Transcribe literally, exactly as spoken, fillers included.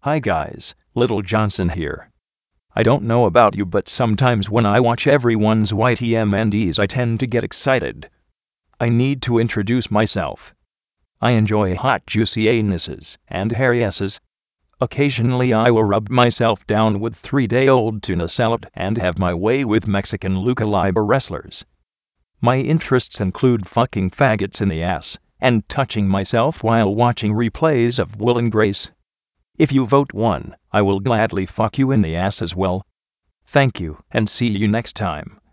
Hi guys, Little Johnson here. I don't know about you, but sometimes when I watch everyone's Y T M N Ds I tend to get excited. I need to introduce myself. I enjoy hot juicy anuses and hairy asses. Occasionally I will rub myself down with three-day-old tuna salad and have my way with Mexican lucha libre wrestlers. My interests include fucking faggots in the ass and touching myself while watching replays of Will and Grace. If you vote one, I will gladly fuck you in the ass as well. Thank you, and see you next time.